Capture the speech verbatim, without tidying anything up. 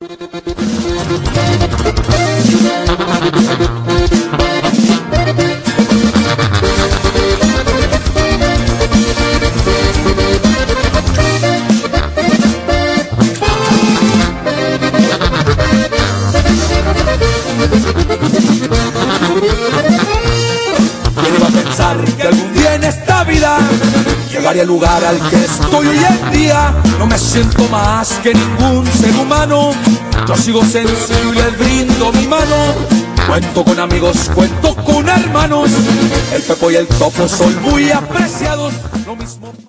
¿Quién iba a pensar que algún día en esta vida llegaría al lugar al que estoy hoy en día? No me siento más que ningún ser humano, yo sigo sencillo y les brindo mi mano. Cuento con amigos, cuento con hermanos, el Pepo y el Topo son muy apreciados, lo mismo.